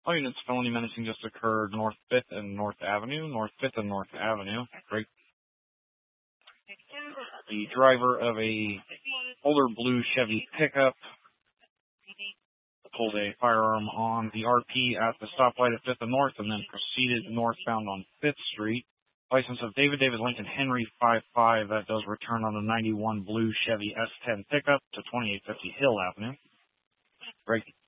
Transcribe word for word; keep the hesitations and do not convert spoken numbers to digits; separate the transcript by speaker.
Speaker 1: All units, felony menacing just occurred North fifth and North Avenue. North fifth and North Avenue. Great. The driver of a older blue Chevy pickup pulled a firearm on the R P at the stoplight at fifth and North and then proceeded northbound on fifth Street. License of David David Lincoln Henry five five. That does return on the ninety-one blue Chevy S ten pickup to twenty-eight fifty Hill Avenue. Great.